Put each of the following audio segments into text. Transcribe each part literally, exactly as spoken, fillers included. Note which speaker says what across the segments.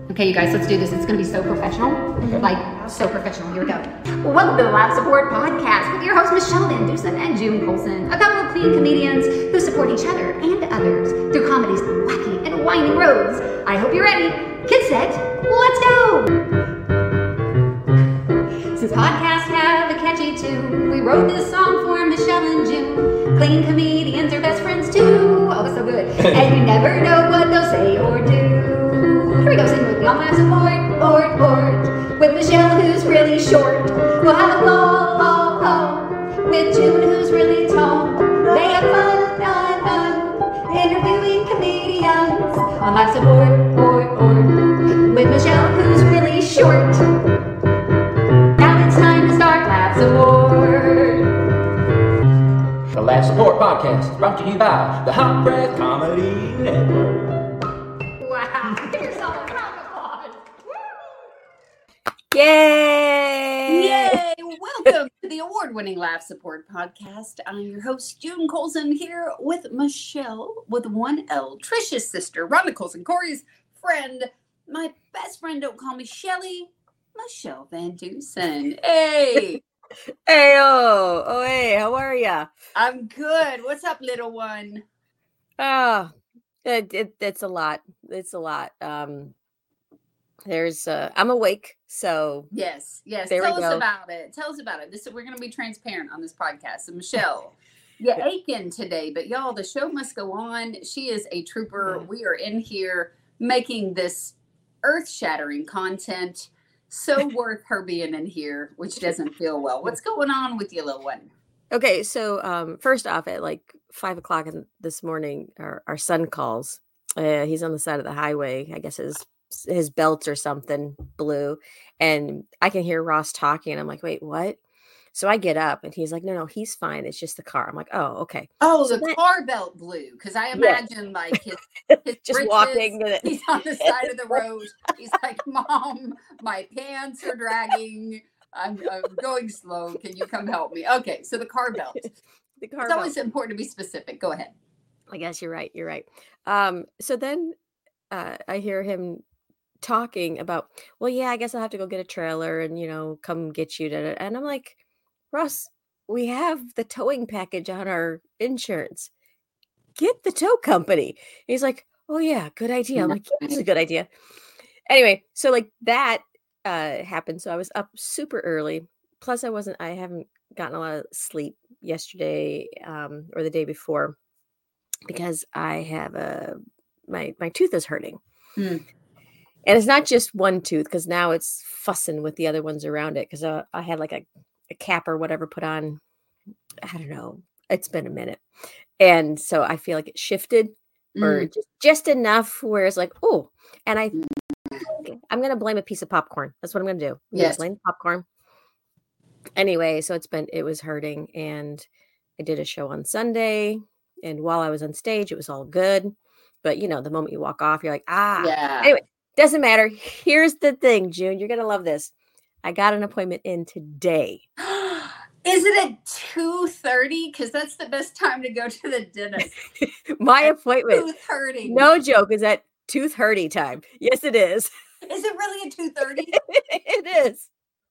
Speaker 1: Okay, you guys, let's do this. It's going to be so professional. Like, so professional. Here we go. Well, welcome to the Live Support Podcast with your hosts, Michelle Van Dusen and June Colson, a couple of clean comedians who support each other and others through comedy's wacky and winding roads. I hope you're ready. Get set. Let's go. Since podcasts have a catchy tune, we wrote this song for Michelle and June. Clean comedians are best friends too. Oh, that's so good. And you never know what they'll say or do. Here we go, sing with me on Live Support, port, port. With Michelle, who's really short. We'll have a ball, ball, ball. With June, who's really tall. They have fun, fun, fun. Interviewing comedians on Live Support, port, port. With Michelle, who's really short. Now it's time to start Live Support.
Speaker 2: The Live Support Podcast is brought to you by the Hot Breath Comedy Network.
Speaker 1: Wow, give yourself a round of applause.
Speaker 3: Yay!
Speaker 4: Yay! Welcome to the award-winning Live Support Podcast. I'm your host, June Colson, here with Michelle with one L, Trisha's sister, Rhonda Colson, Corey's friend, my best friend, don't call me Shelly, Michelle Van Dusen. Hey!
Speaker 3: Hey, oh, oh, hey, how are ya?
Speaker 4: I'm good. What's up, little one?
Speaker 3: Oh, it, it, it's a lot. It's a lot. Um, there's, uh, I'm awake, so.
Speaker 4: Yes, yes.
Speaker 3: There
Speaker 4: Tell
Speaker 3: we
Speaker 4: us
Speaker 3: go.
Speaker 4: about it. Tell us about it. This we're going to be transparent on this podcast. So, Michelle, you're aching today, but y'all, the show must go on. She is a trooper.
Speaker 3: Yeah.
Speaker 4: We are in here making this earth-shattering content. So worth her being in here, which doesn't feel well. What's going on with you, little one?
Speaker 3: Okay, so um, first off, at like five o'clock in, this morning, our, our son calls. Uh, he's on the side of the highway. I guess his his belt or something blew, and I can hear Ross talking. And I'm like, wait, what? So I get up, and he's like, no, no, he's fine. It's just the car. I'm like, oh, okay.
Speaker 4: Oh,
Speaker 3: So
Speaker 4: the
Speaker 3: that-
Speaker 4: car belt blew, because I imagine like his, his
Speaker 3: Just
Speaker 4: britches,
Speaker 3: walking. with it.
Speaker 4: he's on the side of the road. He's like, Mom, my pants are dragging. I'm, I'm going slow. Can you come help me? Okay, so the car belt.
Speaker 3: The car
Speaker 4: It's
Speaker 3: belt.
Speaker 4: always important to be specific. Go ahead.
Speaker 3: I guess you're right. You're right. Um, so then uh, I hear him talking about, well, yeah, I guess I'll have to go get a trailer and, you know, come get you. To, and I'm like, Russ, we have the towing package on our insurance. Get the tow company. He's like, oh, yeah, good idea. I'm like, yeah, that's a good idea. Anyway, so like that uh, happened. So I was up super early. Plus, I wasn't, I haven't gotten a lot of sleep yesterday um, or the day before, because I have a my my tooth is hurting,
Speaker 4: Hmm.
Speaker 3: and it's not just one tooth, because now it's fussing with the other ones around it. Because uh, I had like a, a cap or whatever put on. I don't know. It's been a minute, and so I feel like it shifted or
Speaker 4: Mm.
Speaker 3: just, just enough where it's like, oh, and I I'm gonna blame a piece of popcorn. That's what I'm gonna do. I'm gonna
Speaker 4: Yes.
Speaker 3: blame the popcorn. Anyway, so it's been it was hurting, and I did a show on Sunday. And while I was on stage, it was all good. But, you know, the moment you walk off, you're like, ah.
Speaker 4: Yeah.
Speaker 3: Anyway, doesn't matter. Here's the thing, June. You're going to love this. I got an appointment in today.
Speaker 4: Is it at two thirty? Because that's the best time to go to the dentist.
Speaker 3: My appointment,
Speaker 4: Tooth hurting.
Speaker 3: no joke, is at two thirty time. Yes, it is.
Speaker 4: Is it really at two thirty?
Speaker 3: It is.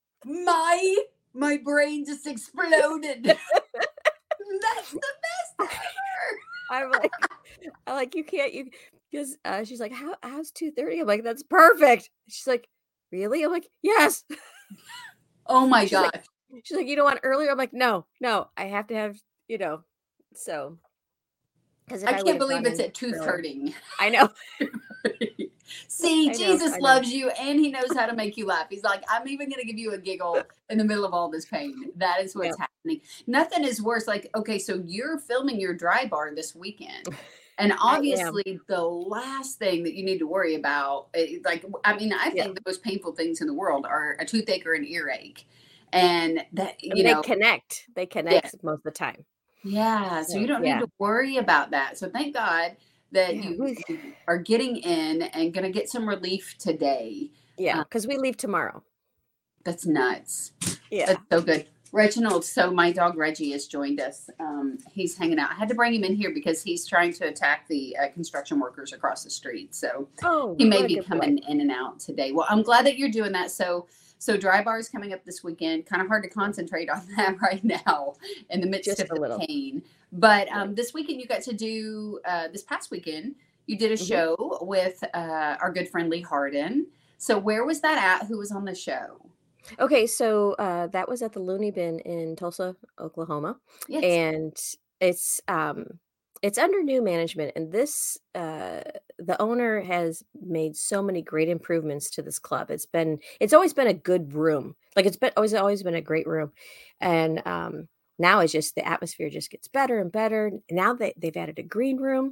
Speaker 4: My my brain just exploded. That's the best ever.
Speaker 3: I'm like, I'm like, you can't, you, because uh, she's like, how, how's two thirty? I'm like, that's perfect. She's like, really? I'm like, yes.
Speaker 4: Oh my
Speaker 3: She's
Speaker 4: gosh.
Speaker 3: like, She's like, you don't want earlier? I'm like, no, no, I have to have, you know, so. Because
Speaker 4: I can't believe it's at tooth hurting.
Speaker 3: I know.
Speaker 4: See,
Speaker 3: I know,
Speaker 4: Jesus
Speaker 3: I know.
Speaker 4: loves you and he knows how to make you laugh. He's like, I'm even going to give you a giggle in the middle of all this pain. That is what's
Speaker 3: Yeah.
Speaker 4: happening. Nothing is worse. Like, okay, so you're filming your dry bar this weekend. And obviously, the last thing that you need to worry about, eh, like, I mean, I think
Speaker 3: Yeah.
Speaker 4: the most painful things in the world are a toothache or an earache. And that,
Speaker 3: And
Speaker 4: you
Speaker 3: they
Speaker 4: know,
Speaker 3: connect. They connect most of the time.
Speaker 4: yeah, so you don't
Speaker 3: Yeah.
Speaker 4: need to worry about that. So thank God that
Speaker 3: Yeah,
Speaker 4: you,
Speaker 3: we-
Speaker 4: you are getting in and going to get some relief today.
Speaker 3: Yeah,
Speaker 4: Uh,
Speaker 3: because we leave tomorrow.
Speaker 4: That's nuts.
Speaker 3: Yeah.
Speaker 4: That's so good. Reginald, so my dog Reggie has joined us. Um, he's hanging out. I had to bring him in here because he's trying to attack the uh, construction workers across the street. So
Speaker 3: Oh,
Speaker 4: he may
Speaker 3: what a
Speaker 4: be
Speaker 3: good boy.
Speaker 4: coming in and out today. Well, I'm glad that you're doing that. So, so Dry Bar is coming up this weekend. Kind of hard to concentrate on that right now in the midst
Speaker 3: Just
Speaker 4: of
Speaker 3: a
Speaker 4: the
Speaker 3: little.
Speaker 4: pain. But um, this weekend you got to do, uh, this past weekend, you did a
Speaker 3: Mhm.
Speaker 4: show with uh, our good friend Lee Harden. So where was that at? Who was on the show?
Speaker 3: Okay, so uh, that was at the Looney Bin in Tulsa, Oklahoma,
Speaker 4: Yes.
Speaker 3: and it's um it's under new management. And this uh, the owner has made so many great improvements to this club. It's been it's always been a good room, like it's been always always been a great room, and um, now it's just the atmosphere just gets better and better. Now they they've added a green room,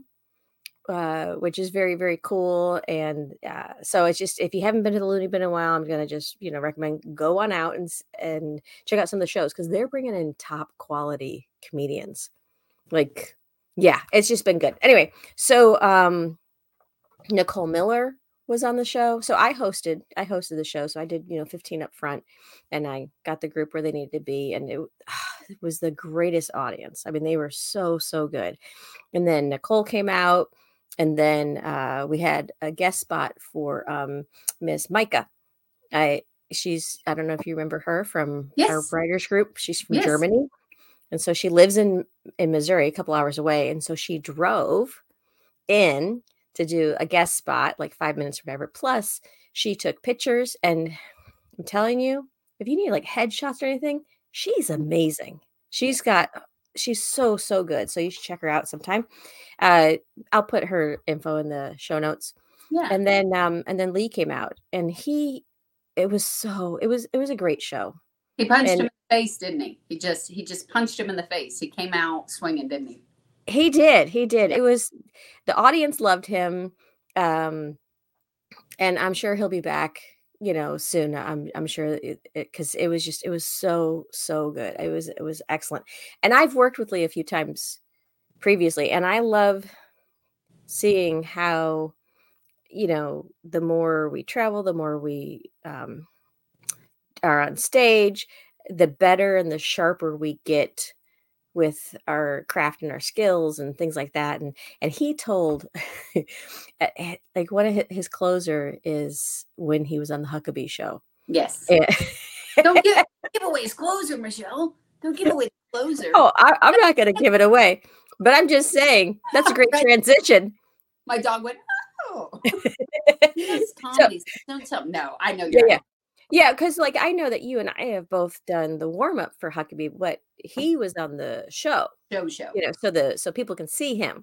Speaker 3: uh, which is very, very cool. And uh, so it's just, if you haven't been to the Looney Bin in a while, I'm gonna just, you know, recommend go on out and s- and check out some of the shows because they're bringing in top quality comedians. Like, yeah, it's just been good. Anyway, so um, Nicole Miller was on the show. So I hosted, I hosted the show. So I did, you know, fifteen up front, and I got the group where they needed to be, and it, it was the greatest audience. I mean, they were so, so good. And then Nicole came out, and then uh, we had a guest spot for um, Miss Micah. I she's I don't know if you remember her from our
Speaker 4: Yes.
Speaker 3: writers group. She's from
Speaker 4: Yes.
Speaker 3: Germany, and so she lives in in Missouri, a couple hours away, and so she drove in to do a guest spot, like five minutes or whatever. Plus, she took pictures, and I'm telling you, if you need like headshots or anything, she's amazing. She's got she's so, so good. So you should check her out sometime. Uh, I'll put her info in the show notes.
Speaker 4: Yeah.
Speaker 3: And then um and then Lee came out, and he it was so it was it was a great show.
Speaker 4: He punched
Speaker 3: And
Speaker 4: him in the face, didn't he? He just he just punched him in the face. He came out swinging, didn't he?
Speaker 3: he did, he did.
Speaker 4: Yeah.
Speaker 3: It was the audience loved him. Um and I'm sure he'll be back, you know, soon. I'm I'm sure it, it cuz it was just it was so so good. It was it was excellent. And I've worked with Lee a few times previously, and I love seeing how, you know, the more we travel, the more we um are on stage, the better and the sharper we get with our craft and our skills and things like that. And and he told uh, eh, like one of hi- his closer is when he was on the Huckabee show.
Speaker 4: Yes.
Speaker 3: Eh,
Speaker 4: Don't give, give away his closer, Michelle. Don't give away the closer.
Speaker 3: oh, I, I'm not going to give it away, but I'm just saying that's a great
Speaker 4: Right.
Speaker 3: transition.
Speaker 4: My dog went, oh. Yes,
Speaker 3: So
Speaker 4: comedy. Don't tell me. No, I know
Speaker 3: yeah,
Speaker 4: you're
Speaker 3: yeah.
Speaker 4: right.
Speaker 3: Yeah, because like I know that you and I have both done the warm up for Huckabee, but he was on the show,
Speaker 4: Show show.
Speaker 3: you know, so the so people can see him.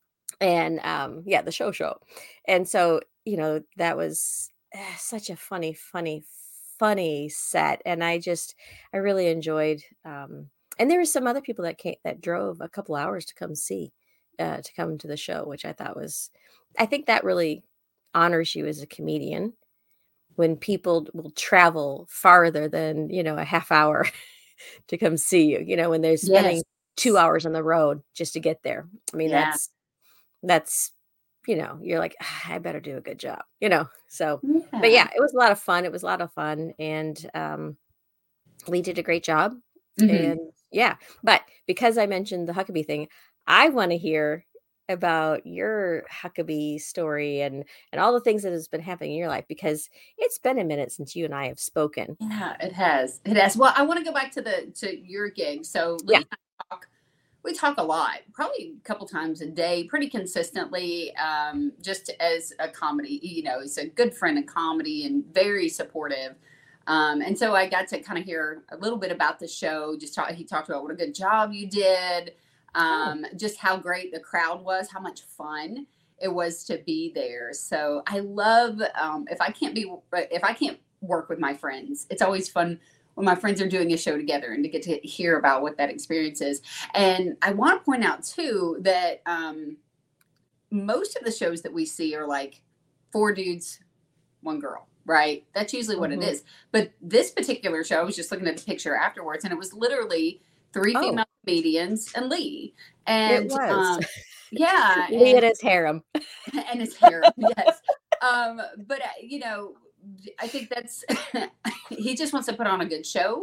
Speaker 3: And um yeah, the show show. And so, you know, that was eh, such a funny, funny, funny set. And I just I really enjoyed um and there were some other people that came that drove a couple hours to come see uh to come to the show, which I thought was I think that really honors you as a comedian when people will travel farther than, you know, a half hour to come see you, you know, when they're spending
Speaker 4: Yes.
Speaker 3: two hours on the road just to get there. I mean,
Speaker 4: Yeah.
Speaker 3: that's that's, you know, you're like, "Ah, I better do a good job, you know? So, but
Speaker 4: Yeah.
Speaker 3: yeah, it was a lot of fun. It was a lot of fun. And um, Lee did a great job.
Speaker 4: Mhm.
Speaker 3: And yeah, but because I mentioned the Huckabee thing, I want to hear about your Huckabee story and and all the things that has been happening in your life because it's been a minute since you and I have spoken.
Speaker 4: Yeah, it has. It has. Well, I want to go back to the to your gig. So Lee
Speaker 3: Yeah.
Speaker 4: and I talk, we talk a lot, probably a couple times a day, pretty consistently. Um, just as a comedy, you know, he's a good friend in comedy and very supportive. Um, and so I got to kind of hear a little bit about the show. Just talk, he talked about what a good job you did,
Speaker 3: Oh,
Speaker 4: um, just how great the crowd was, how much fun it was to be there. So I love um, if I can't be if I can't work with my friends, it's always fun when my friends are doing a show together and to get to hear about what that experience is. And I want to point out too that um, most of the shows that we see are like four dudes, one girl, right? That's usually what it
Speaker 3: mhm.
Speaker 4: is. But this particular show, I was just looking at the picture afterwards, and it was literally three
Speaker 3: Oh,
Speaker 4: female comedians and Lee.
Speaker 3: it
Speaker 4: And
Speaker 3: was.
Speaker 4: um, yeah,
Speaker 3: Lee
Speaker 4: and
Speaker 3: and his harem.
Speaker 4: and his hair, yes. Um, but uh, you know, I think that's he just wants to put on a good show,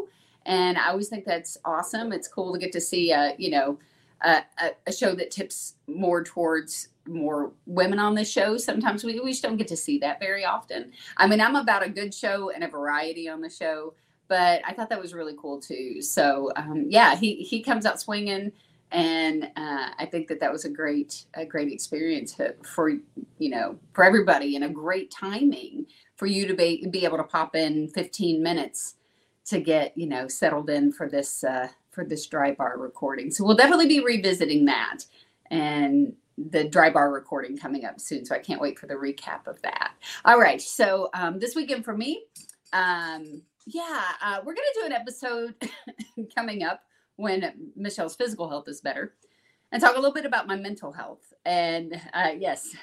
Speaker 4: And I always think that's awesome. It's cool to get to see, uh, you know, uh, a, a show that tips more towards more women on the show. Sometimes we, we just don't get to see that very often. I mean, I'm about a good show and a variety on the show, but I thought that was really cool too. So um, yeah, he, he comes out swinging. And uh, I think that that was a great, a great experience for, you know, for everybody, and a great timing for you to be, be able to pop in fifteen minutes to get, you know, settled in for this, uh, for this dry bar recording. So we'll definitely be revisiting that, and the dry bar recording coming up soon. So I can't wait for the recap of that. All right. So um, this weekend for me, um, yeah, uh, we're going to do an episode coming up when Michelle's physical health is better, and talk a little bit about my mental health. And uh, yes,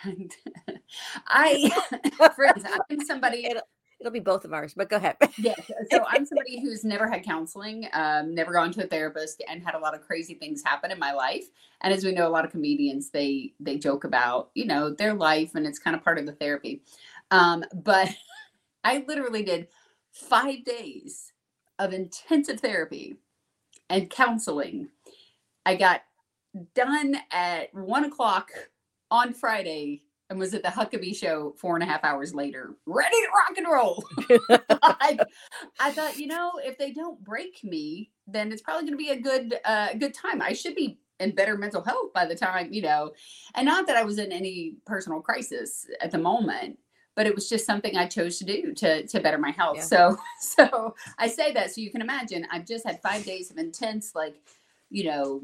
Speaker 4: I, friends, I'm somebody.
Speaker 3: It'll, it'll be both of ours, but go ahead.
Speaker 4: Yes. So I'm somebody who's never had counseling, um, never gone to a therapist, and had a lot of crazy things happen in my life. And as we know, a lot of comedians, they, they joke about, you know, their life, and it's kind of part of the therapy. Um, but I literally did five days of intensive therapy and counseling. I got done at one o'clock on Friday and was at the Huckabee show four and a half hours later, ready to rock and roll. I, I thought, you know, if they don't break me, then it's probably going to be a good, uh, good time. I should be in better mental health by the time, you know, and not that I was in any personal crisis at the moment, but it was just something I chose to do to, to better my health. Yeah. So, so I say that, so you can imagine, I've just had five days of intense, like, you know,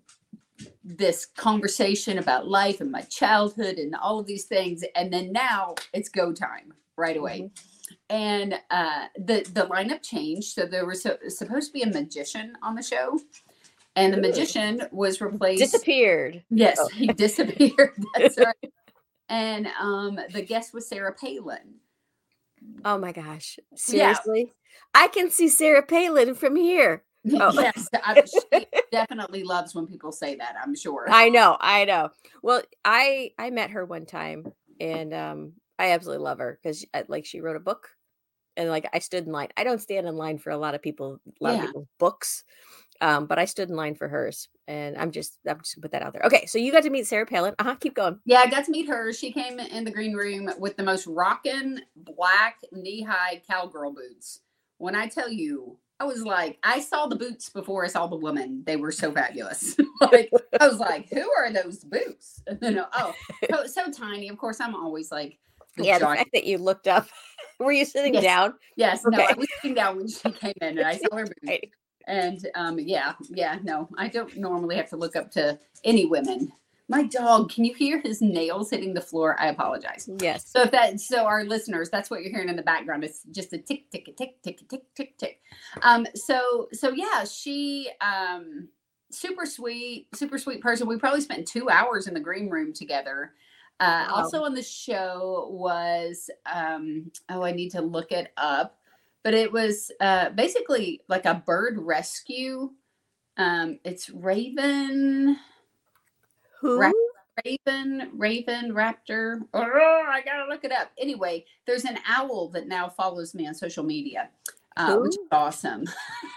Speaker 4: this conversation about life and my childhood and all of these things. And then now it's go time right away. Mm-hmm. And uh, the, the lineup changed. So there was so, supposed to be a magician on the show, and the Ooh. magician was replaced.
Speaker 3: Disappeared.
Speaker 4: Yes,
Speaker 3: oh.
Speaker 4: he disappeared. That's right. And um, the guest was Sarah Palin.
Speaker 3: Oh my gosh. Seriously? Yeah. I can see Sarah Palin from here.
Speaker 4: Oh. Yes, I, she definitely loves when people say that, I'm sure.
Speaker 3: I know, I know. Well, I I met her one time, and um, I absolutely love her because like she wrote a book, and like I stood in line. I don't stand in line for a lot of people, a lot yeah. of people's books, um, but I stood in line for hers, and I'm just I'm just gonna put that out there. Okay, so you got to meet Sarah Palin. Uh huh. Keep going.
Speaker 4: Yeah, I got to meet her. She came in the green room with the most rockin' black knee-high cowgirl boots. When I tell you, I was like, I saw the boots before I saw the woman. They were so fabulous. Like, I was like, who are those boots? And then, oh, so, so tiny. Of course, I'm always like,
Speaker 3: the yeah, giant. The fact that you looked up. Were you sitting
Speaker 4: yes.
Speaker 3: down?
Speaker 4: Yes.
Speaker 3: Okay.
Speaker 4: No, I was sitting down when she came in, and I saw her boots. Right. And um, yeah, yeah, no, I don't normally have to look up to any women. My dog, can you hear his nails hitting the floor? I apologize.
Speaker 3: Yes.
Speaker 4: So if that, so our listeners, that's what you're hearing in the background. It's just a tick, tick, tick, tick, tick, tick, tick. Um, so, so yeah, she, um, super sweet, super sweet person. We probably spent two hours in the green room together. Uh, wow. Also on the show was, um, oh, I need to look it up, but it was, uh, basically like a bird rescue. Um, it's Raven.
Speaker 3: Who?
Speaker 4: Ra- Raven, Raven, Raptor. Oh, I gotta look it up. Anyway, there's an owl that now follows me on social media, uh, which is awesome.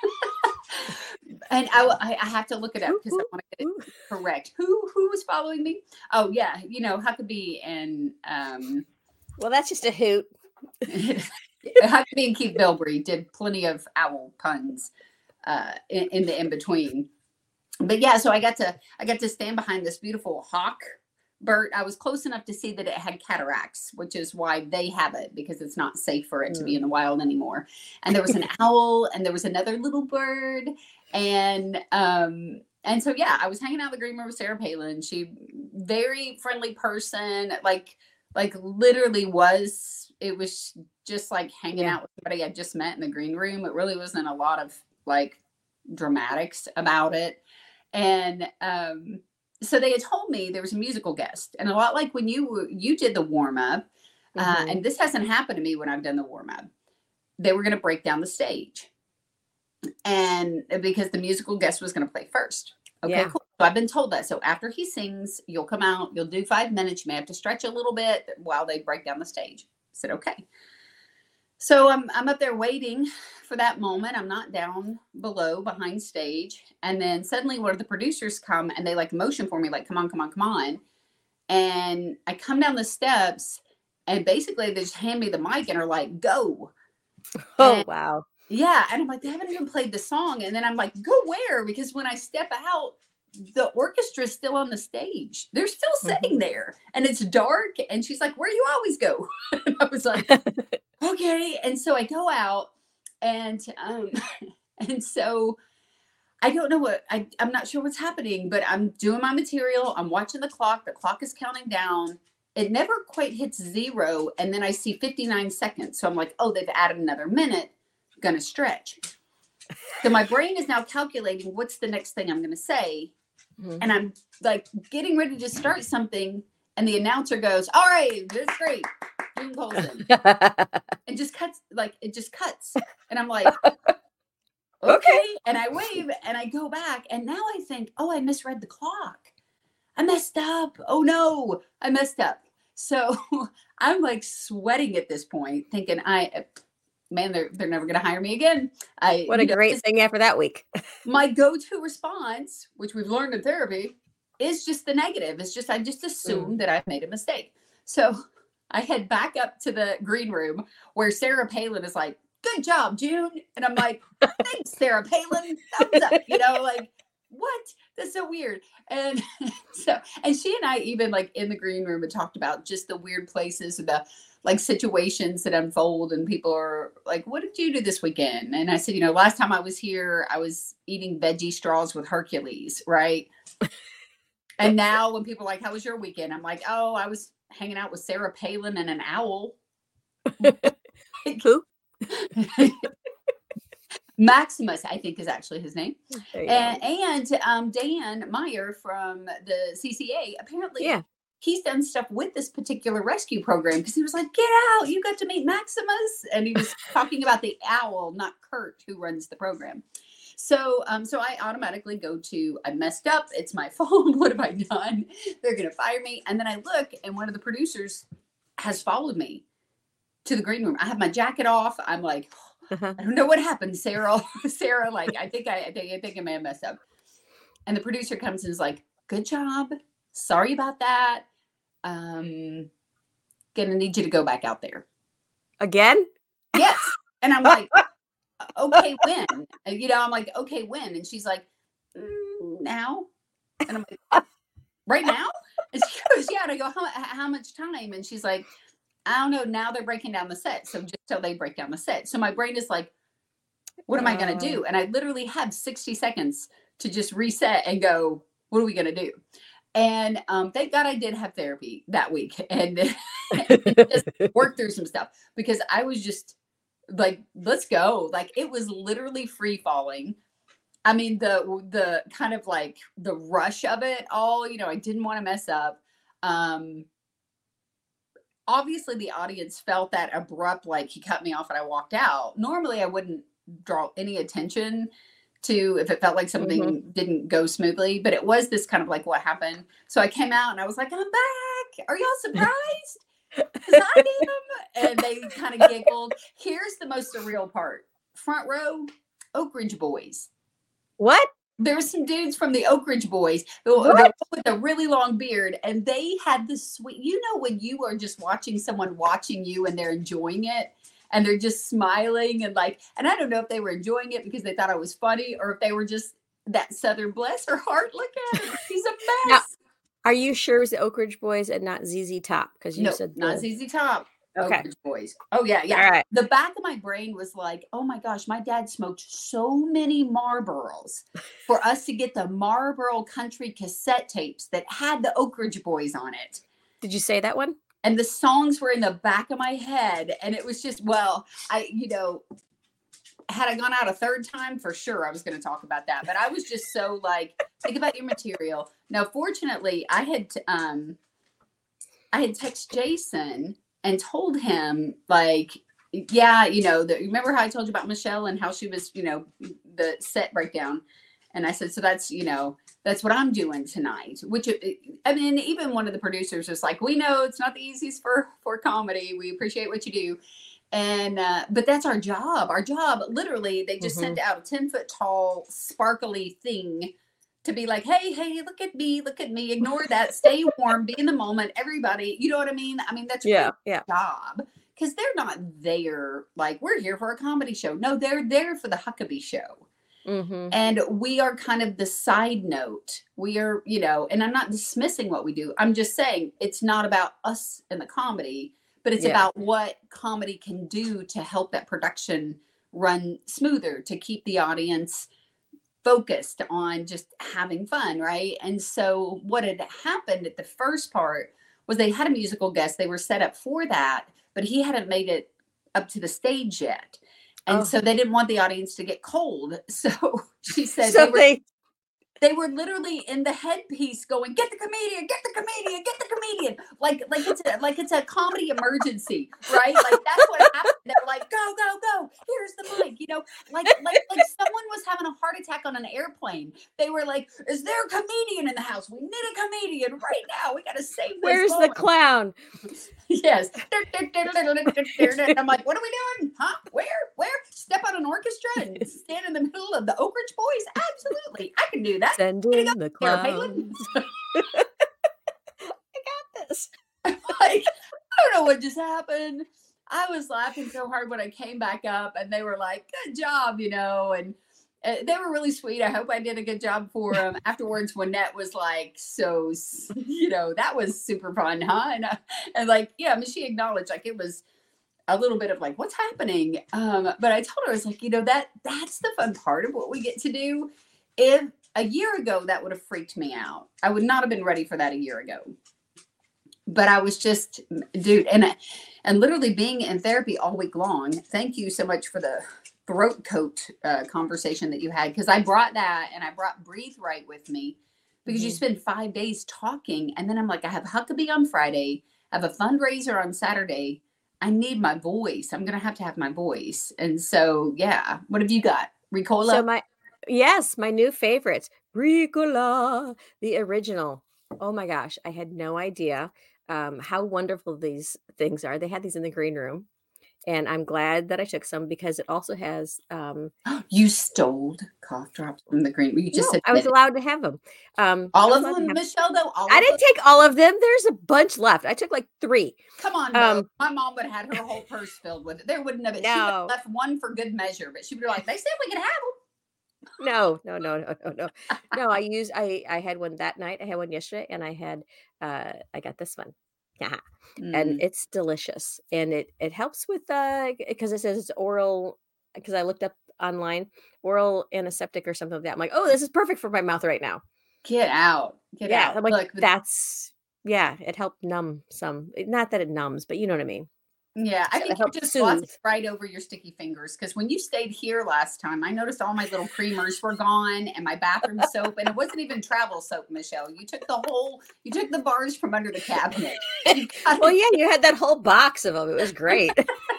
Speaker 4: And I, I have to look it up because I want to get it correct. Who who was following me? Oh yeah, you know Huckabee and um.
Speaker 3: Well, that's just a hoot.
Speaker 4: Huckabee and Keith Bilbrey did plenty of owl puns uh, in, in the in between. But yeah, so I got to I got to stand behind this beautiful hawk bird. I was close enough to see that it had cataracts, which is why they have it, because it's not safe for it mm. to be in the wild anymore. And there was an owl, and there was another little bird, and um and so yeah, I was hanging out in the green room with Sarah Palin. She very friendly person, like like literally was. It was just like hanging yeah. out with somebody I just met in the green room. It really wasn't a lot of like dramatics about it. And um, so they had told me there was a musical guest, and a lot like when you you did the warm up, mm-hmm. uh, and this hasn't happened to me when I've done the warm up. They were going to break down the stage, and because the musical guest was going to play first. Okay, yeah. Cool. So I've been told that. So after he sings, you'll come out, you'll do five minutes. You may have to stretch a little bit while they break down the stage. I said, okay. So I'm I'm up there waiting for that moment. I'm not down below behind stage. And then suddenly one of the producers come and they like motion for me, like, come on, come on, come on. And I come down the steps and basically they just hand me the mic and are like, go.
Speaker 3: Oh,
Speaker 4: And
Speaker 3: wow.
Speaker 4: yeah. And I'm like, they haven't even played the song. And then I'm like, go where? Because when I step out, the orchestra is still on the stage. They're still sitting
Speaker 3: Mhm.
Speaker 4: there and it's dark. And she's like, where you always go? And I was like, okay. And so I go out and, um, and so I don't know what, I, I'm not sure what's happening, but I'm doing my material. I'm watching the clock. The clock is counting down. It never quite hits zero. And then I see fifty-nine seconds. So I'm like, oh, they've added another minute. Gonna stretch. So my brain is now calculating what's the next thing I'm going to say.
Speaker 3: Mhm.
Speaker 4: And I'm like getting ready to start something. And the announcer goes, all right, that's great. June Colson. And just cuts, like, it just cuts. And I'm like, okay. And I wave and I go back. And now I think, oh, I misread the clock. I messed up. Oh, no, I messed up. So I'm like sweating at this point, thinking, I, man, they're, they're never going to hire me again. I,
Speaker 3: What a
Speaker 4: you know,
Speaker 3: great
Speaker 4: this-
Speaker 3: thing after that week.
Speaker 4: my go-to response, which we've learned in therapy, is just the negative. It's just, I just assume that I've made a mistake. So I head back up to the green room where Sarah Palin is like, good job, June. And I'm like, thanks, Sarah Palin. Thumbs up. You know, like, what? That's so weird. And so, and she and I even like in the green room had talked about just the weird places and the like situations that unfold and people are like, what did you do this weekend? And I said, you know, last time I was here, I was eating veggie straws with Hercules, right? And now when people are like, how was your weekend? I'm like, oh, I was hanging out with Sarah Palin and an owl.
Speaker 3: Who?
Speaker 4: Maximus, I think is actually his name.
Speaker 3: There you
Speaker 4: And,
Speaker 3: go.
Speaker 4: and um, Dan Meyer from the C C A, apparently
Speaker 3: Yeah.
Speaker 4: he's done stuff with this particular rescue program because he was like, get out, you got to meet Maximus. And he was talking about the owl, not Kurt, who runs the program. So, um, so I automatically go to, I messed up. It's my fault. What have I done? They're going to fire me. And then I look and one of the producers has followed me to the green room. I have my jacket off. I'm like,
Speaker 3: Uh-huh.
Speaker 4: I don't know what happened, Sarah. Sarah, like, I think I, I think I think I may have messed up. And the producer comes and is like, good job. Sorry about that. Um, gonna need you to go back out there.
Speaker 3: Again?
Speaker 4: Yes. And I'm like, okay, when? And, you know, I'm like, okay, when? And she's like, mm, now. And I'm like, right now? And she goes, yeah. And I go, how, how much time? And she's like, I don't know. Now they're breaking down the set. So just till they break down the set. So my brain is like, what am I going to do? And I literally have sixty seconds to just reset and go, what are we going to do? And um, thank God I did have therapy that week and just work through some stuff because I was just like, let's go. Like it was literally free falling. I mean, the, the kind of like the rush of it all, you know, I didn't want to mess up. Um, Obviously, the audience felt that abrupt, like he cut me off and I walked out. Normally, I wouldn't draw any attention to if it felt like something mm-hmm. didn't go smoothly, but it was this kind of like what happened. So I came out and I was like, I'm back. Are y'all surprised? Because I am. And they kind of giggled. Here's the most surreal part. Front row, Oak Ridge Boys.
Speaker 3: What?
Speaker 4: There's some dudes from the Oak Ridge Boys with a really long beard, and they had this sweet, you know, when you are just watching someone watching you and they're enjoying it and they're just smiling and like, and I don't know if they were enjoying it because they thought I was funny or if they were just that Southern, bless her heart. Look at her. She's a mess.
Speaker 3: Now, are you sure it was the Oak Ridge Boys and not Z Z Top? Because you
Speaker 4: no,
Speaker 3: said
Speaker 4: not
Speaker 3: the...
Speaker 4: Z Z Top.
Speaker 3: Okay.
Speaker 4: Oak Ridge Boys. Oh yeah, yeah.
Speaker 3: All right.
Speaker 4: The back of my brain was like, oh my gosh, my dad smoked so many Marlboros for us to get the Marlboro Country cassette tapes that had the Oak Ridge Boys on it.
Speaker 3: Did you say that one?
Speaker 4: And the songs were in the back of my head, and it was just, well, I, you know, had I gone out a third time, for sure I was going to talk about that. But I was just so like, think about your material. Now, fortunately, I had um, I had texted Jason and told him, like, yeah, you know, the, remember how I told you about Michelle and how she was, you know, the set breakdown. And I said, so that's, you know, that's what I'm doing tonight, which, I mean, even one of the producers was like, we know it's not the easiest for, for comedy. We appreciate what you do. And uh, but that's our job. Our job, literally, they just
Speaker 3: Mhm.
Speaker 4: sent out a ten foot tall, sparkly thing to be like, hey, hey, look at me, look at me. Ignore that. Stay warm. Be in the moment. Everybody, you know what I mean? I mean, that's really
Speaker 3: Yeah, yeah.
Speaker 4: our job because they're not there like we're here for a comedy show. No, they're there for the Huckabee show.
Speaker 3: Mhm.
Speaker 4: And we are kind of the side note. We are, you know, and I'm not dismissing what we do. I'm just saying it's not about us in the comedy, but it's
Speaker 3: Yeah.
Speaker 4: about what comedy can do to help that production run smoother, to keep the audience focused on just having fun, right? And so what had happened at the first part was they had a musical guest. They were set up for that, but he hadn't made it up to the stage yet. And
Speaker 3: Oh.
Speaker 4: so they didn't want the audience to get cold. So she said
Speaker 3: So
Speaker 4: they were
Speaker 3: they
Speaker 4: they were literally in the headpiece going, get the comedian, get the comedian, get the comedian. Like like it's a like it's a comedy emergency, right? Like that's what happened. They're like, go, go, go. Here's the mic. You know, like like like someone was having a heart attack on an airplane. They were like, is there a comedian in the house? We need a comedian right now. We gotta save this
Speaker 3: where's the
Speaker 4: moment."
Speaker 3: clown?
Speaker 4: Yes. I'm like, what are we doing? Huh? Where? Where? Step on an orchestra and stand in the middle of the Oak Ridge Boys? Absolutely. I can do that.
Speaker 3: Send
Speaker 4: Way to
Speaker 3: in
Speaker 4: go,
Speaker 3: the
Speaker 4: Sarah
Speaker 3: clown.
Speaker 4: Palin.
Speaker 3: I got this.
Speaker 4: Like, I don't know what just happened. I was laughing so hard when I came back up and they were like, good job, you know, and uh, they were really sweet. I hope I did a good job for them. Afterwards, Wynette was like, so, you know, that was super fun, huh? And, uh, and like, yeah, I mean, she acknowledged like it was a little bit of like, what's happening? Um, but I told her, I was like, you know, that that's the fun part of what we get to do. If a year ago, that would have freaked me out. I would not have been ready for that a year ago. But I was just, dude, and and literally being in therapy all week long. Thank you so much for the throat coat uh, conversation that you had, because I brought that and I brought Breathe Right with me because mm-hmm. you spend five days talking, and then I'm like, I have Huckabee on Friday, I have a fundraiser on Saturday. I need my voice. I'm gonna have to have my voice, and so yeah. What have you got, Ricola?
Speaker 3: So my yes, my new favorites, Ricola, the original. Oh my gosh, I had no idea um, how wonderful these things are. They had these in the green room, and I'm glad that I took some because it also has. Um,
Speaker 4: you stole cough drops from the green room. You just
Speaker 3: no,
Speaker 4: said
Speaker 3: I was allowed to have them. Um,
Speaker 4: all of
Speaker 3: allowed to
Speaker 4: them,
Speaker 3: have-
Speaker 4: Michelle. Though all
Speaker 3: I
Speaker 4: of
Speaker 3: didn't
Speaker 4: them?
Speaker 3: take all of them. There's a bunch left. I took like three.
Speaker 4: Come on,
Speaker 3: Um,
Speaker 4: Bo. My mom would have had her whole purse filled with it. There wouldn't have been. She would
Speaker 3: No.
Speaker 4: have left one for good measure, but she would be like, they said we could have them.
Speaker 3: No, no, no, no, no, no. No, I used I I had one that night. I had one yesterday, and I had uh I got this one. Yeah.
Speaker 4: Mm.
Speaker 3: And it's delicious. And it it helps with uh because it says it's oral, because I looked up online, oral antiseptic or something like that. I'm like, oh, this is perfect for my mouth right now.
Speaker 4: Get out. Get
Speaker 3: yeah.
Speaker 4: out.
Speaker 3: I'm like,
Speaker 4: Look,
Speaker 3: that's yeah, it helped numb some. Not that it numbs, but you know what I mean.
Speaker 4: yeah, I
Speaker 3: So it
Speaker 4: think you
Speaker 3: helps
Speaker 4: just glossed
Speaker 3: soothe.
Speaker 4: it right over your sticky fingers, because when you stayed here last time, I noticed all my little creamers were gone and my bathroom soap, and it wasn't even travel soap, Michelle. You took the whole, you took the bars from under the cabinet. You got
Speaker 3: Well,
Speaker 4: it.
Speaker 3: yeah, you had that whole box of them. It was great.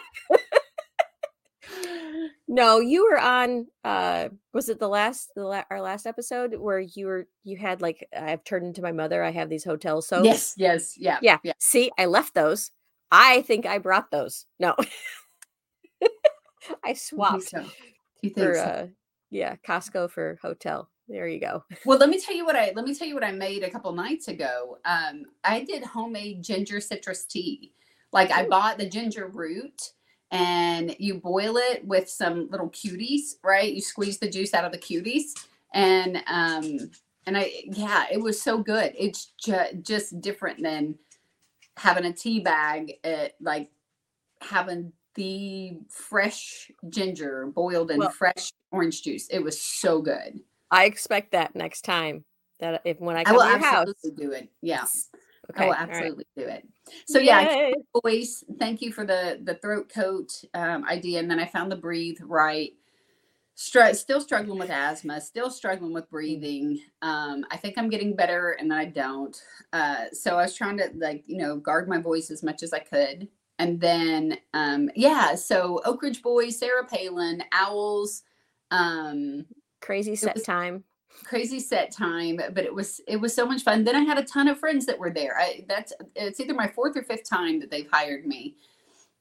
Speaker 3: No, you were on uh was it the last the la- our last episode where you were you had like, I've turned into my mother, I have these hotel soaps.
Speaker 4: Yes, yes, yeah,
Speaker 3: Yeah.
Speaker 4: yeah.
Speaker 3: See, I left those. I think I brought those. No. I
Speaker 4: You think
Speaker 3: swapped
Speaker 4: so? You think
Speaker 3: for
Speaker 4: so?
Speaker 3: uh yeah, Costco for hotel. There you go.
Speaker 4: Well, let me tell you what I let me tell you what I made a couple nights ago. Um, I did homemade ginger citrus tea. Like I
Speaker 3: Ooh.
Speaker 4: bought the ginger root and you boil it with some little cuties, right? You squeeze the juice out of the cuties, and um, and I yeah, it was so good. It's ju- just different than having a tea bag. At, like having the fresh ginger boiled in
Speaker 3: Well-
Speaker 4: fresh orange juice. It was so good.
Speaker 3: I expect that next time that if when I
Speaker 4: I
Speaker 3: come
Speaker 4: will
Speaker 3: to your house.
Speaker 4: absolutely do it. Yeah.
Speaker 3: Okay.
Speaker 4: I will
Speaker 3: all right.
Speaker 4: absolutely do it. So yeah, I
Speaker 3: Yay.
Speaker 4: kept the voice. Thank you for the the throat coat um, idea, and then I found the Breathe Right. Str- still struggling with asthma. Still struggling with breathing. Um, I think I'm getting better, and then I don't. Uh, so I was trying to like you know guard my voice as much as I could, and then um, yeah. So Oak Ridge Boys, Sarah Palin, Owls. Um,
Speaker 3: Crazy set
Speaker 4: was-
Speaker 3: time.
Speaker 4: crazy set time, but it was it was so much fun. Then I had a ton of friends that were there. I that's it's either my fourth or fifth time that they've hired me,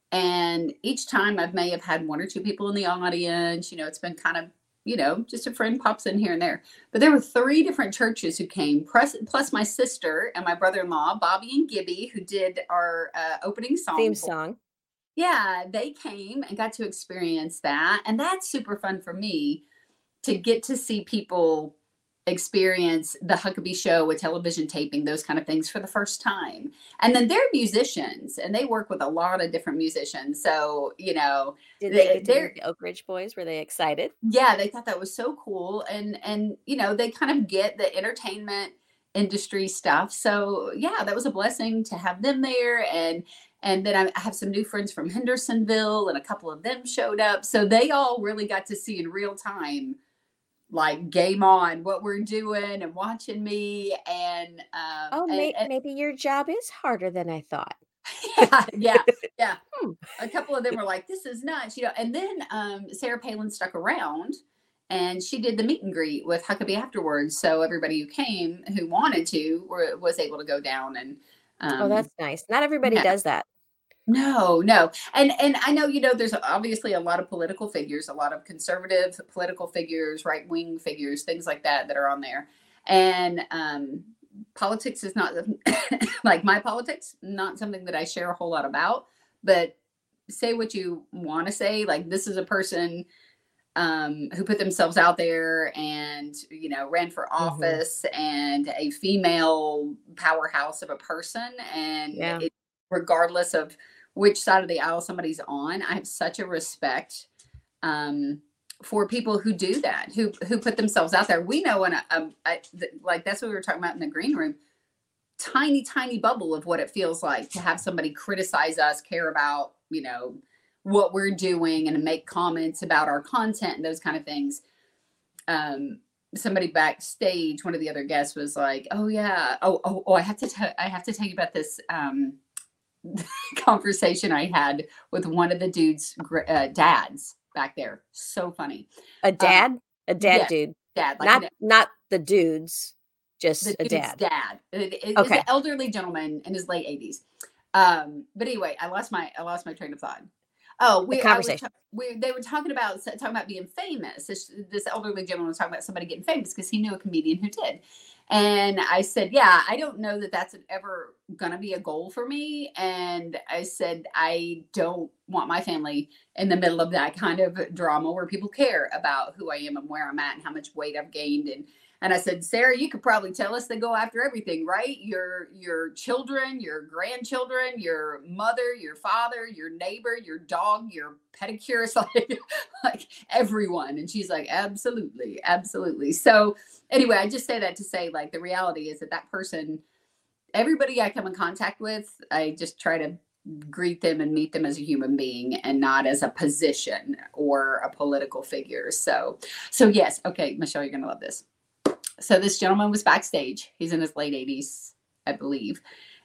Speaker 4: And each time I may have had one or two people in the audience. You know, it's been kind of, you know, just a friend pops in here and there. But there were three different churches who came, plus, plus my sister and my brother-in-law, Bobby and Gibby, who did our uh, opening song.
Speaker 3: Theme song.
Speaker 4: Yeah, they came and got to experience that. And that's super fun for me to get to see people experience the Huckabee Show with television taping, those kind of things for the first time. And then they're musicians and they work with a lot of different musicians. So, you know,
Speaker 3: Did they
Speaker 4: they-
Speaker 3: get to
Speaker 4: they're,
Speaker 3: meet the Oak Ridge Boys? Were they excited?
Speaker 4: yeah, they thought that was so cool. And, and, you know, they kind of get the entertainment industry stuff. So yeah, that was a blessing to have them there. And, and then I I have some new friends from Hendersonville and a couple of them showed up. So they all really got to see in real time, like game on, what we're doing and watching me. And, um,
Speaker 3: Oh,
Speaker 4: and,
Speaker 3: may-
Speaker 4: and
Speaker 3: maybe your job is harder than I thought.
Speaker 4: yeah, yeah, yeah.
Speaker 3: Hmm.
Speaker 4: A couple of them were like, this is nuts, you know. And then um, Sarah Palin stuck around and she did the meet and greet with Huckabee afterwards. So everybody who came, who wanted to, were, was able to go down and, um,
Speaker 3: Oh, that's nice. Not everybody
Speaker 4: yeah.
Speaker 3: does that.
Speaker 4: No, no. And and I know, you know, there's obviously a lot of political figures, a lot of conservative political figures, right-wing figures, things like that that are on there. And um, politics is not like my politics, not something that I share a whole lot about, but say what you want to say. Like, this is a person um, who put themselves out there and, you know, ran for office and a female powerhouse of a person. And
Speaker 3: Yeah.
Speaker 4: it, regardless of which side of the aisle somebody's on, I have such a respect um, for people who do that, who who put themselves out there. We know, in a, um, I, th- like that's what we were talking about in the green room, tiny, tiny bubble of what it feels like to have somebody criticize us, care about, you know, what we're doing and make comments about our content and those kind of things. Um, somebody backstage, one of the other guests was like, oh yeah, oh, oh, oh I have to tell, I have to tell you about this, um, conversation I had with one of the dudes' uh, dads back there. So funny.
Speaker 3: A dad?
Speaker 4: Um,
Speaker 3: a dad
Speaker 4: yeah,
Speaker 3: dude.
Speaker 4: dad, like
Speaker 3: not
Speaker 4: an-
Speaker 3: not the dudes, just
Speaker 4: the
Speaker 3: a
Speaker 4: dude's
Speaker 3: dad.
Speaker 4: dad. It, it, It's
Speaker 3: Okay.
Speaker 4: an elderly gentleman in his late eighties. Um, but anyway, I lost my I lost my train of thought. Oh, we, I was
Speaker 3: conversation.
Speaker 4: ta- we they were talking about talking about being famous. This, this elderly gentleman was talking about somebody getting famous because he knew a comedian who did. And I said, yeah, I don't know that that's ever going to be a goal for me. And I said, I don't want my family in the middle of that kind of drama where people care about who I am and where I'm at and how much weight I've gained. And and I said, Sarah, you could probably tell us they go after everything, right? Your your children, your grandchildren, your mother, your father, your neighbor, your dog, your pedicurist, like, like everyone. And she's like, absolutely, absolutely. So anyway, I just say that to say, like, the reality is that that person, everybody I come in contact with, I just try to greet them and meet them as a human being and not as a position or a political figure. So, so yes. Okay, Michelle, you're going to love this. So this gentleman was backstage. He's in his late eighties, I believe.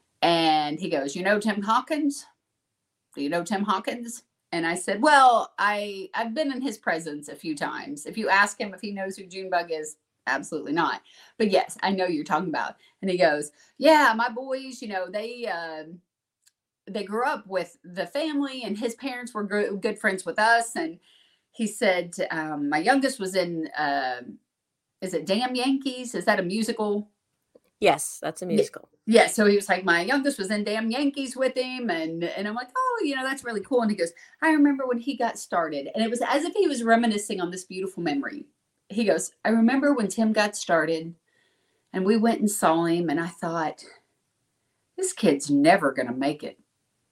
Speaker 4: And he goes, you know Tim Hawkins? Do you know Tim Hawkins? And I said, well, I, I've been in his presence a few times. If you ask him if he knows who Junebug is, absolutely not. But yes, I know you're talking about. And he goes, yeah, my boys, you know, they uh, they grew up with the family and his parents were good, good friends with us. And he said, um, my youngest was in... Uh, Is it Damn Yankees? Is that a musical?
Speaker 3: Yes, that's a musical.
Speaker 4: Yeah. So he was like, my youngest was in Damn Yankees with him. And, and I'm like, oh, you know, that's really cool. And he goes, I remember when he got started. And it was as if he was reminiscing on this beautiful memory. He goes, I remember when Tim got started and we went and saw him. And I thought, this kid's never going to make it.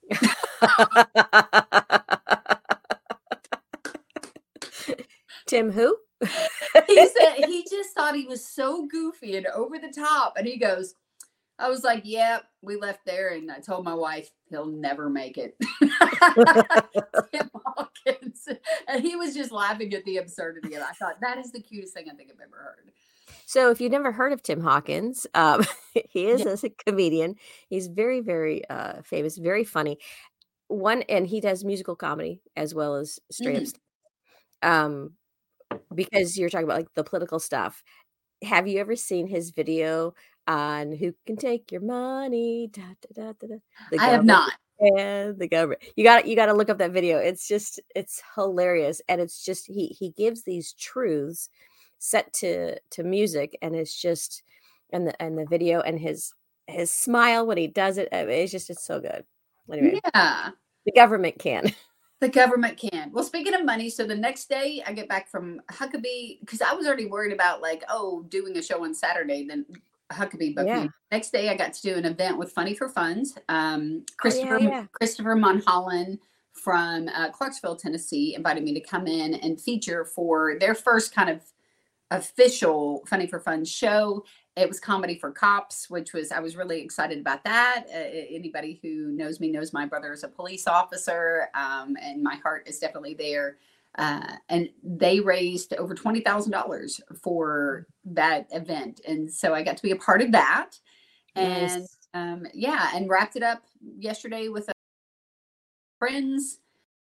Speaker 3: Tim who?
Speaker 4: He said he just thought he was so goofy and over the top. And he goes, I was like, yeah, we left there. And I told my wife, he'll never make it. Tim Hawkins. And he was just laughing at the absurdity of it. I thought, that is the cutest thing I think I've ever heard.
Speaker 3: So if you've never heard of Tim Hawkins, um, he is
Speaker 4: Yeah.
Speaker 3: a comedian. He's very, very uh, famous, very funny. One, and he does musical comedy as well as straight up
Speaker 4: Mhm.
Speaker 3: stuff. Um, because you're talking about like the political stuff. Have you ever seen his video on who can take your money? Da, da, da, da, da, the
Speaker 4: I have
Speaker 3: government?
Speaker 4: not.
Speaker 3: And the government. You got you got to look up that video. It's just it's hilarious, and it's just he he gives these truths set to to music, and it's just and the and the video and his his smile when he does it. I mean, it's just it's so good. Anyway,
Speaker 4: Yeah.
Speaker 3: the government can.
Speaker 4: The government can. Well, speaking of money, so the next day I get back from Huckabee because I was already worried about like, oh, doing a show on Saturday, then Huckabee booked
Speaker 3: Yeah.
Speaker 4: me. Next day I got to do an event with Funny for Funds. Um,
Speaker 3: Oh, yeah,
Speaker 4: Christopher
Speaker 3: yeah.
Speaker 4: Christopher Monholland from uh, Clarksville, Tennessee, invited me to come in and feature for their first kind of official Funny for Fun show. It was Comedy for Cops, which was I was really excited about that. Uh, anybody who knows me knows my brother is a police officer, um, and my heart is definitely there. Uh, and they raised over twenty thousand dollars for that event, and so I got to be a part of that. And
Speaker 3: Nice.
Speaker 4: um, yeah, and wrapped it up yesterday with uh, friends.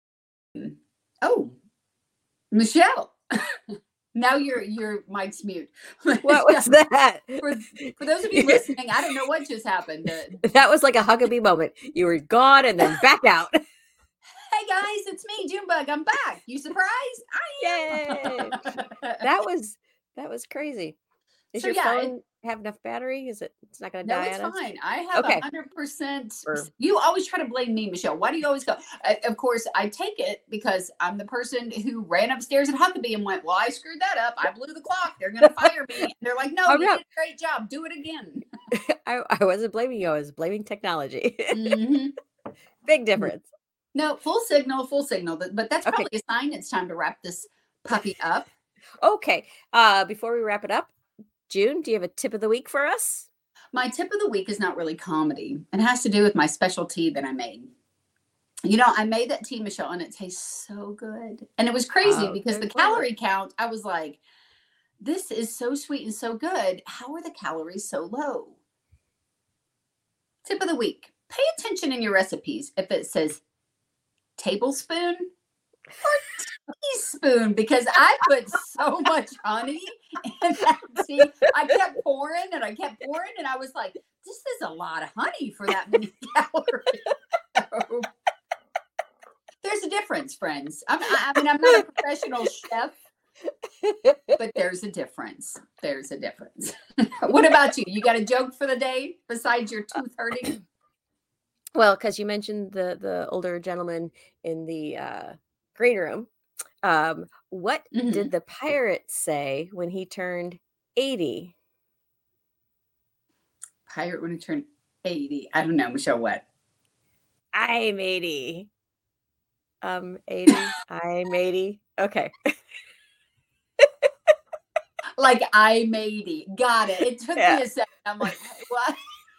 Speaker 4: Oh, Michelle. Now your your mic's mute.
Speaker 3: What was that?
Speaker 4: For, for those of you listening, I don't know what just happened. Uh,
Speaker 3: That was like a Huckabee moment. You were gone and then back out.
Speaker 4: hey guys, it's me, Junebug. I'm back. You surprised? I am.
Speaker 3: That was that was crazy. Is
Speaker 4: So,
Speaker 3: your
Speaker 4: yeah, it-
Speaker 3: phone have enough battery? Is it? It's not going to
Speaker 4: No,
Speaker 3: die
Speaker 4: it's
Speaker 3: on us?
Speaker 4: fine. I have a
Speaker 3: Okay.
Speaker 4: hundred percent.
Speaker 3: Or-
Speaker 4: You always try to blame me, Michelle. Why do you always go? Uh, of course, I take it because I'm the person who ran upstairs at Huckabee and went, "Well, I screwed that up. I blew the clock. They're going to fire me." And they're like, "No,
Speaker 3: Oh,
Speaker 4: you
Speaker 3: no.
Speaker 4: did a great job. Do it again."
Speaker 3: I, I wasn't blaming you. I was blaming technology.
Speaker 4: Mhm.
Speaker 3: Big difference.
Speaker 4: No, full signal, full signal. But, but that's
Speaker 3: Okay.
Speaker 4: probably a sign it's time to wrap this puppy up.
Speaker 3: Okay. Uh, before we wrap it up, June, do you have a tip of the week for us?
Speaker 4: My tip of the week is not really comedy. It has to do with my special tea that I made. You know, I made that tea, Michelle, and it tastes so good. And it was crazy
Speaker 3: Oh,
Speaker 4: because the
Speaker 3: good.
Speaker 4: calorie count, I was like, this is so sweet and so good. How are the calories so low? Tip of the week. Pay attention in your recipes if it says tablespoon or teaspoon, because I put so much honey in that tea. I kept pouring and I kept pouring, and I was like, this is a lot of honey for that many calories. So, there's a difference, friends. I'm, I, I mean, I'm not a professional chef, but there's a difference. There's a difference. What about you? You got a joke for the day besides your tooth hurting?
Speaker 3: Well, because you mentioned the the older gentleman in the uh, green room. Um, what
Speaker 4: Mhm.
Speaker 3: did the pirate say when he turned eighty?
Speaker 4: Pirate when he turned eighty. I don't know, Michelle, what?
Speaker 3: I'm eighty. Um, eighty. I'm eighty. Okay.
Speaker 4: Like I'm eighty. Got it. It took
Speaker 3: Yeah.
Speaker 4: me a second. I'm like, what?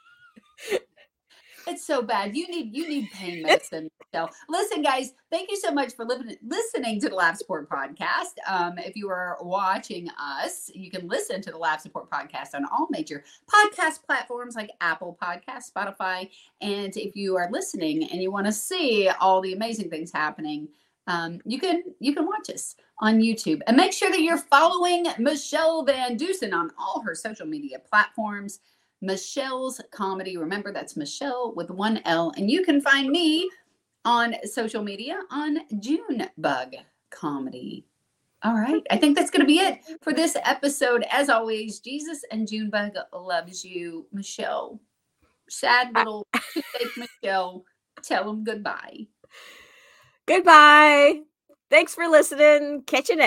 Speaker 4: It's so bad. You need you need pain medicine. So listen, guys, thank you so much for li- listening to the Laugh Support Podcast. Um, if you are watching us, you can listen to the Laugh Support Podcast on all major podcast platforms like Apple Podcasts, Spotify. And if you are listening and you want to see all the amazing things happening, um, you can you can watch us on YouTube. And make sure that you're following Michelle Van Dusen on all her social media platforms. Michelle's Comedy. Remember, that's Michelle with one L. And you can find me on social media on Junebug Comedy. All right. I think that's going to be it for this episode. As always, Jesus and Junebug loves you, Michelle. Sad little toothache Michelle. Tell them goodbye.
Speaker 3: Goodbye. Thanks for listening. Catch you next.